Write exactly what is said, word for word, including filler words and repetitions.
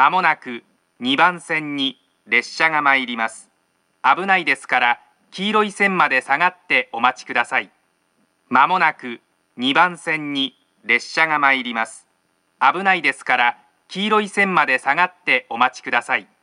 まもなくにばん線に列車が参ります。危ないですから黄色い線まで下がってお待ちください。まもなくにばん線に列車が参ります。危ないですから黄色い線まで下がってお待ちください。